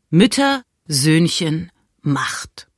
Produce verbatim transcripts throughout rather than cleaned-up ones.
Mütter, Söhnchen, Macht.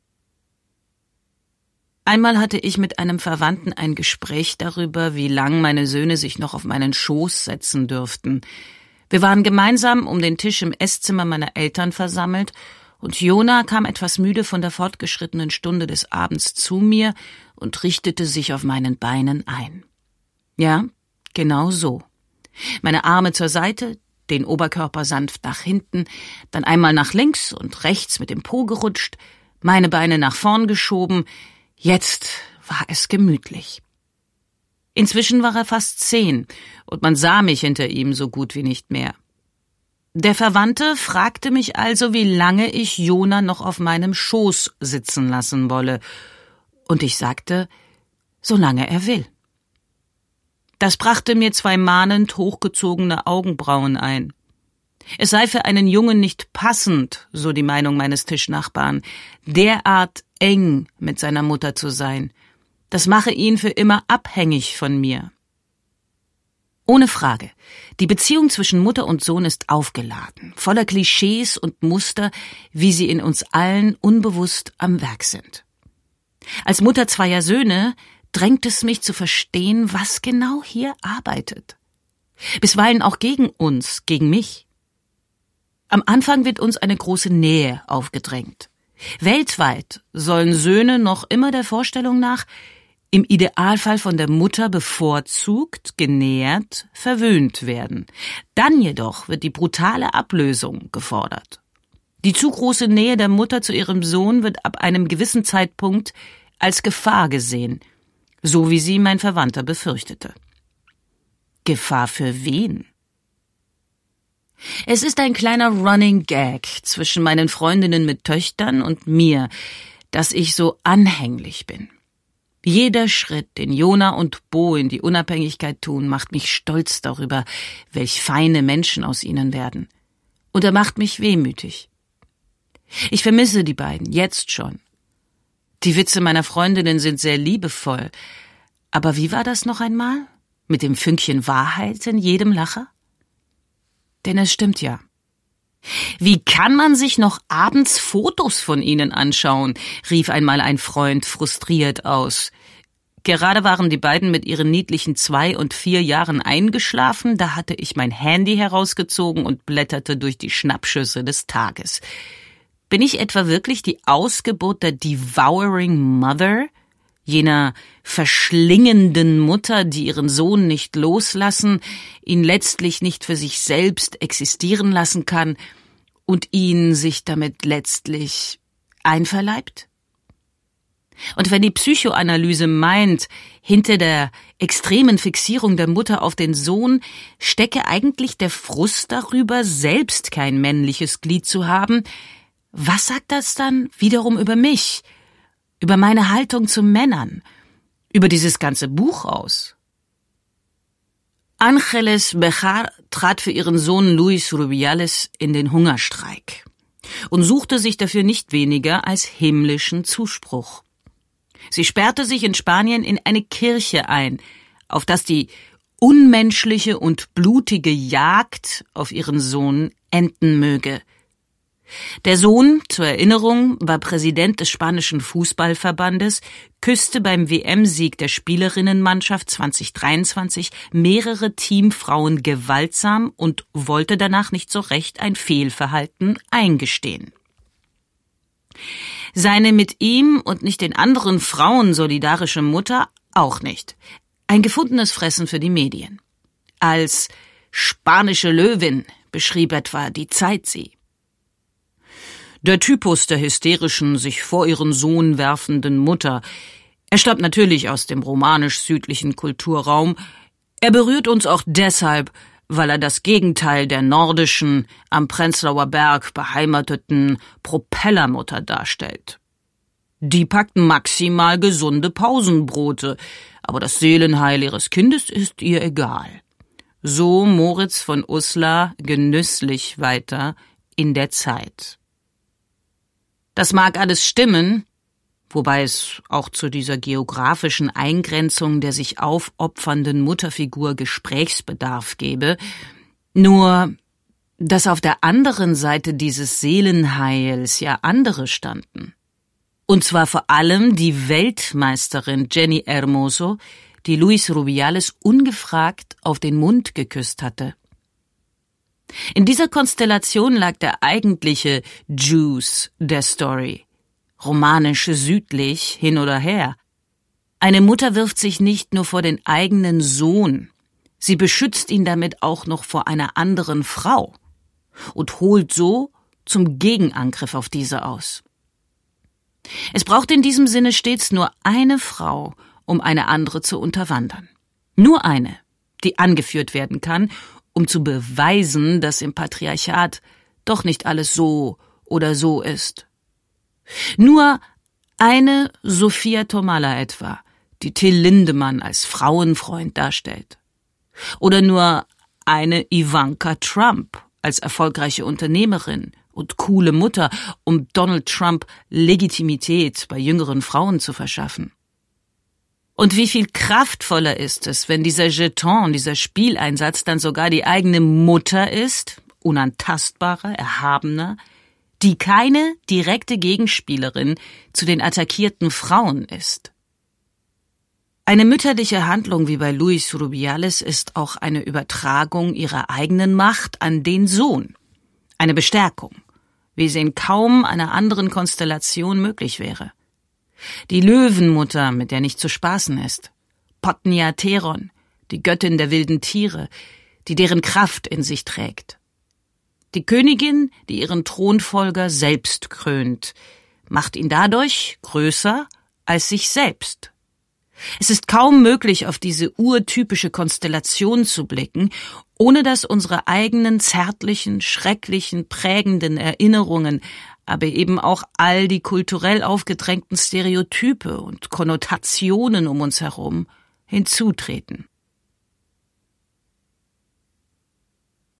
Einmal hatte ich mit einem Verwandten ein Gespräch darüber, wie lang meine Söhne sich noch auf meinen Schoß setzen dürften. Wir waren gemeinsam um den Tisch im Esszimmer meiner Eltern versammelt, und Jona kam etwas müde von der fortgeschrittenen Stunde des Abends zu mir und richtete sich auf meinen Beinen ein. Ja, genau so. Meine Arme zur Seite, den Oberkörper sanft nach hinten, dann einmal nach links und rechts mit dem Po gerutscht, meine Beine nach vorn geschoben. Jetzt war es gemütlich. Inzwischen war er fast zehn, und man sah mich hinter ihm so gut wie nicht mehr. Der Verwandte fragte mich also, wie lange ich Jona noch auf meinem Schoß sitzen lassen wolle, und ich sagte, solange er will. Das brachte mir zwei mahnend hochgezogene Augenbrauen ein. Es sei für einen Jungen nicht passend, so die Meinung meines Tischnachbarn, derart eng mit seiner Mutter zu sein. Das mache ihn für immer abhängig von mir. Ohne Frage, die Beziehung zwischen Mutter und Sohn ist aufgeladen, voller Klischees und Muster, wie sie in uns allen unbewusst am Werk sind. Als Mutter zweier Söhne drängt es mich zu verstehen, was genau hier arbeitet. Bisweilen auch gegen uns, gegen mich. Am Anfang wird uns eine große Nähe aufgedrängt. Weltweit sollen Söhne noch immer der Vorstellung nach im Idealfall von der Mutter bevorzugt, genährt, verwöhnt werden. Dann jedoch wird die brutale Ablösung gefordert. Die zu große Nähe der Mutter zu ihrem Sohn wird ab einem gewissen Zeitpunkt als Gefahr gesehen, so wie sie mein Verwandter befürchtete. Gefahr für wen? Es ist ein kleiner Running Gag zwischen meinen Freundinnen mit Töchtern und mir, dass ich so anhänglich bin. Jeder Schritt, den Jona und Bo in die Unabhängigkeit tun, macht mich stolz darüber, welch feine Menschen aus ihnen werden. Und er macht mich wehmütig. Ich vermisse die beiden, jetzt schon. Die Witze meiner Freundinnen sind sehr liebevoll. Aber wie war das noch einmal? Mit dem Fünkchen Wahrheit in jedem Lacher? Denn es stimmt ja. Wie kann man sich noch abends Fotos von ihnen anschauen, rief einmal ein Freund frustriert aus. Gerade waren die beiden mit ihren niedlichen zwei und vier Jahren eingeschlafen, da hatte ich mein Handy herausgezogen und blätterte durch die Schnappschüsse des Tages. Bin ich etwa wirklich die Ausgeburt der Devouring Mother, jener verschlingenden Mutter, die ihren Sohn nicht loslassen, ihn letztlich nicht für sich selbst existieren lassen kann und ihn sich damit letztlich einverleibt? Und wenn die Psychoanalyse meint, hinter der extremen Fixierung der Mutter auf den Sohn stecke eigentlich der Frust darüber, selbst kein männliches Glied zu haben, was sagt das dann wiederum über mich, über meine Haltung zu Männern, über dieses ganze Buch aus? Ángeles Bejar trat für ihren Sohn Luis Rubiales in den Hungerstreik und suchte sich dafür nicht weniger als himmlischen Zuspruch. Sie sperrte sich in Spanien in eine Kirche ein, auf das die unmenschliche und blutige Jagd auf ihren Sohn enden möge. Der Sohn, zur Erinnerung, war Präsident des spanischen Fußballverbandes, küsste beim W M-Sieg der Spielerinnenmannschaft zwanzig dreiundzwanzig mehrere Teamfrauen gewaltsam und wollte danach nicht so recht ein Fehlverhalten eingestehen. Seine mit ihm und nicht den anderen Frauen solidarische Mutter auch nicht. Ein gefundenes Fressen für die Medien. Als spanische Löwin beschrieb etwa die Zeit sie. Der Typus der hysterischen, sich vor ihren Sohn werfenden Mutter. Er stammt natürlich aus dem romanisch-südlichen Kulturraum. Er berührt uns auch deshalb, weil er das Gegenteil der nordischen, am Prenzlauer Berg beheimateten Propellermutter darstellt. Die packt maximal gesunde Pausenbrote, aber das Seelenheil ihres Kindes ist ihr egal. So Moritz von Uslar genüsslich weiter in der Zeit. Das mag alles stimmen, wobei es auch zu dieser geografischen Eingrenzung der sich aufopfernden Mutterfigur Gesprächsbedarf gäbe, nur dass auf der anderen Seite dieses Seelenheils ja andere standen. Und zwar vor allem die Weltmeisterin Jenny Hermoso, die Luis Rubiales ungefragt auf den Mund geküsst hatte. In dieser Konstellation lag der eigentliche Juice der Story. Romanisch südlich, hin oder her. Eine Mutter wirft sich nicht nur vor den eigenen Sohn, sie beschützt ihn damit auch noch vor einer anderen Frau und holt so zum Gegenangriff auf diese aus. Es braucht in diesem Sinne stets nur eine Frau, um eine andere zu unterwandern. Nur eine, die angeführt werden kann, um zu beweisen, dass im Patriarchat doch nicht alles so oder so ist. Nur eine Sophia Tomalla etwa, die Till Lindemann als Frauenfreund darstellt. Oder nur eine Ivanka Trump als erfolgreiche Unternehmerin und coole Mutter, um Donald Trump Legitimität bei jüngeren Frauen zu verschaffen. Und wie viel kraftvoller ist es, wenn dieser Jeton, dieser Spieleinsatz dann sogar die eigene Mutter ist, unantastbarer, erhabener, die keine direkte Gegenspielerin zu den attackierten Frauen ist. Eine mütterliche Handlung wie bei Luis Rubiales ist auch eine Übertragung ihrer eigenen Macht an den Sohn. Eine Bestärkung, wie sie in kaum einer anderen Konstellation möglich wäre. Die Löwenmutter, mit der nicht zu spaßen ist. Potnia Theron, die Göttin der wilden Tiere, die deren Kraft in sich trägt. Die Königin, die ihren Thronfolger selbst krönt, macht ihn dadurch größer als sich selbst. Es ist kaum möglich, auf diese urtypische Konstellation zu blicken, ohne dass unsere eigenen zärtlichen, schrecklichen, prägenden Erinnerungen, aber eben auch all die kulturell aufgedrängten Stereotype und Konnotationen um uns herum hinzutreten.